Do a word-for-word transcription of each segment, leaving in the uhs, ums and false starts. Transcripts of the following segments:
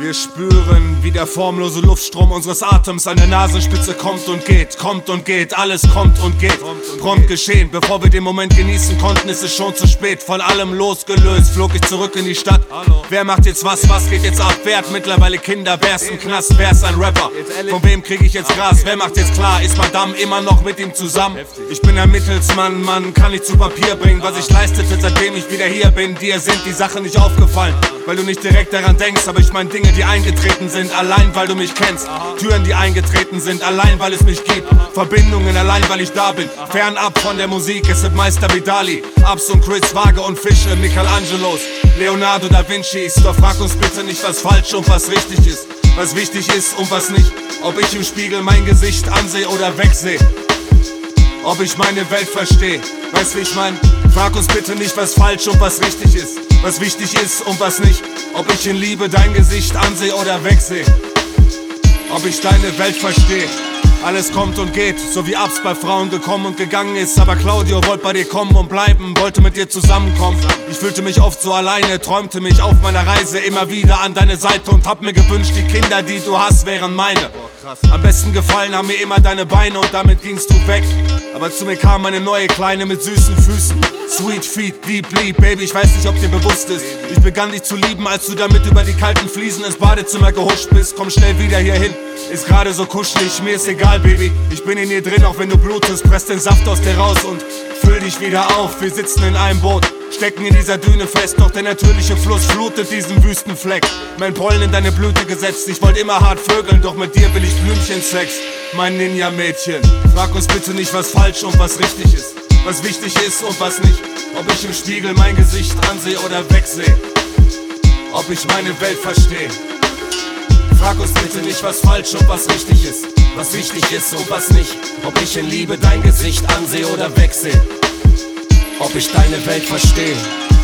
Wir spüren, wie der formlose Luftstrom unseres Atems an der Nasenspitze kommt und geht, kommt und geht, alles kommt und geht. Prompt geschehen, bevor wir den Moment genießen konnten, ist es schon zu spät. Von allem losgelöst, flog ich zurück in die Stadt. Wer macht jetzt was, was geht jetzt ab? Wer hat mittlerweile Kinder, wer ist im Knast, wer ist ein Rapper? Von wem krieg ich jetzt Gras, wer macht jetzt klar? Ist Madame immer noch mit ihm zusammen? Ich bin ein Mittelsmann, Mann, kann ich zu Papier bringen, was ich leistete, seitdem ich wieder hier bin. Dir sind die Sachen nicht aufgefallen, weil du nicht direkt daran denkst, aber ich mein Dinge, die eingetreten sind, allein weil du mich kennst. Türen, die eingetreten sind, allein weil es mich gibt. Verbindungen, allein weil ich da bin. Fernab von der Musik, es sind Meister wie Dali, Abs und Chris, Waage und Fische, Michelangelos, Leonardo da Vincis. Doch frag uns bitte nicht, was falsch und was richtig ist, was wichtig ist und was nicht. Ob ich im Spiegel mein Gesicht ansehe oder wegsehe, ob ich meine Welt verstehe. Weißt wie ich mein? Frag uns bitte nicht, was falsch und was richtig ist, was wichtig ist und was nicht. Ob ich in Liebe dein Gesicht ansehe oder wegsehe, ob ich deine Welt verstehe. Alles kommt und geht, so wie Abs bei Frauen gekommen und gegangen ist. Aber Claudio wollte bei dir kommen und bleiben, wollte mit dir zusammenkommen. Ich fühlte mich oft so alleine, träumte mich auf meiner Reise immer wieder an deine Seite und hab mir gewünscht, die Kinder, die du hast, wären meine. Am besten gefallen haben mir immer deine Beine und damit gingst du weg. Aber zu mir kam eine neue Kleine mit süßen Füßen. Sweet feet, deep deep, Baby, ich weiß nicht, ob dir bewusst ist. Ich begann dich zu lieben, als du damit über die kalten Fliesen ins Badezimmer gehuscht bist. Komm schnell wieder hier hin, ist gerade so kuschelig, mir ist egal, Baby. Ich bin in dir drin, auch wenn du blutest, presst den Saft aus dir raus und füll dich wieder auf. Wir sitzen in einem Boot, stecken in dieser Düne fest, doch der natürliche Fluss flutet diesen Wüstenfleck. Mein Pollen in deine Blüte gesetzt, ich wollte immer hart vögeln, doch mit dir will ich Blümchensex. Mein Ninja-Mädchen, frag uns bitte nicht, was falsch und was richtig ist, was wichtig ist und was nicht. Ob ich im Spiegel mein Gesicht ansehe oder wegsehe, ob ich meine Welt verstehe. Frag uns bitte nicht, was falsch und was richtig ist, was wichtig ist und was nicht. Ob ich in Liebe dein Gesicht ansehe oder wegsehe, ob ich deine Welt verstehe.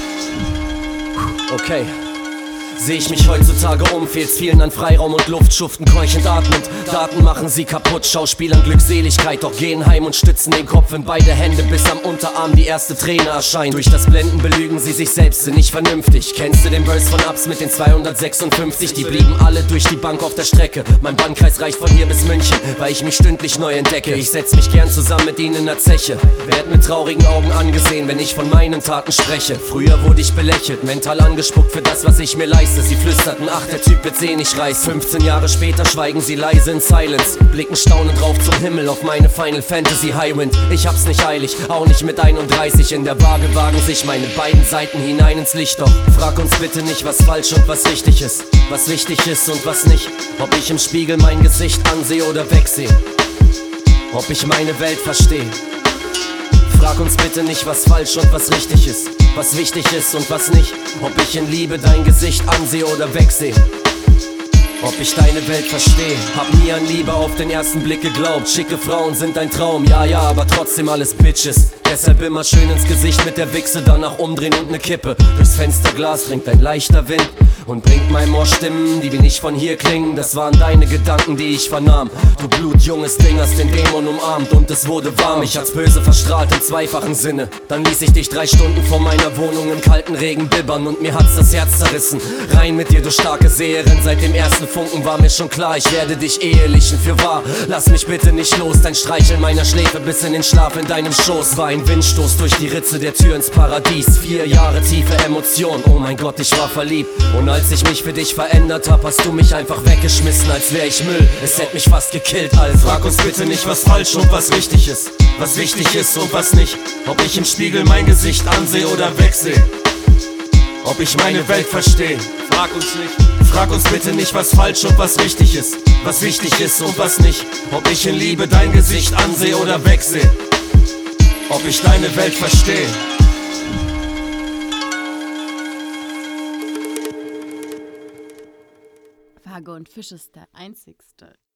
Okay. Seh ich mich heutzutage um, fehlt's vielen an Freiraum und Luft, schuften keuchend atmend. Daten machen sie kaputt, Schauspielern Glückseligkeit, doch gehen heim und stützen den Kopf in beide Hände, bis am Unterarm die erste Träne erscheint. Durch das Blenden belügen sie sich selbst, sind nicht vernünftig. Kennst du den Verse von Abs mit den zweihundertsechsundfünfzig? Die blieben alle durch die Bank auf der Strecke. Mein Bandkreis reicht von hier bis München, weil ich mich stündlich neu entdecke. Ich setz mich gern zusammen mit ihnen in der Zeche, werd mit traurigen Augen angesehen, wenn ich von meinen Taten spreche. Früher wurde ich belächelt, mental angespuckt für das, was ich mir leiste. Sie flüsterten, ach, der Typ wird seh nicht reiß. fünfzehn Jahre später schweigen sie leise in Silence, blicken staunend drauf zum Himmel auf meine Final Fantasy Highwind. Ich hab's nicht eilig, auch nicht mit einunddreißig. In der Waage wagen sich meine beiden Seiten hinein ins Licht. Doch frag uns bitte nicht, was falsch und was richtig ist, was wichtig ist und was nicht. Ob ich im Spiegel mein Gesicht ansehe oder wegsehe, ob ich meine Welt verstehe. Frag uns bitte nicht, was falsch und was richtig ist, was wichtig ist und was nicht. Ob ich in Liebe dein Gesicht ansehe oder wegsehe, ob ich deine Welt verstehe. Hab nie an Liebe auf den ersten Blick geglaubt. Schicke Frauen sind ein Traum, ja, ja, aber trotzdem alles Bitches. Deshalb immer schön ins Gesicht mit der Wichse, danach umdrehen und ne Kippe. Durchs Fensterglas dringt ein leichter Wind und bringt meinem Ohr Stimmen, die wie nicht von hier klingen. Das waren deine Gedanken, die ich vernahm. Du blutjunges Ding hast den Dämon umarmt und es wurde warm. Ich hat's böse verstrahlt im zweifachen Sinne. Dann ließ ich dich drei Stunden vor meiner Wohnung im kalten Regen bibbern und mir hat's das Herz zerrissen. Rein mit dir, du starke Seherin. Seit dem ersten Funken war mir schon klar, ich werde dich ehelichen für wahr. Lass mich bitte nicht los, dein Streicheln meiner Schläfe bis in den Schlaf in deinem Schoß war ein Windstoß durch die Ritze der Tür ins Paradies. Vier Jahre tiefe Emotion, oh mein Gott, ich war verliebt. Und als ich mich für dich verändert hab, hast du mich einfach weggeschmissen, als wär ich Müll. Es hätte mich fast gekillt, Alter. Frag uns bitte nicht, was falsch und was richtig ist, was wichtig ist und was nicht. Ob ich im Spiegel mein Gesicht ansehe oder wegsehe, ob ich meine Welt verstehe. Frag uns nicht. Frag uns bitte nicht, was falsch und was richtig ist, was wichtig ist und was nicht. Ob ich in Liebe dein Gesicht ansehe oder wegsehe, ob ich deine Welt verstehe. Waage und Fisch ist der einzigste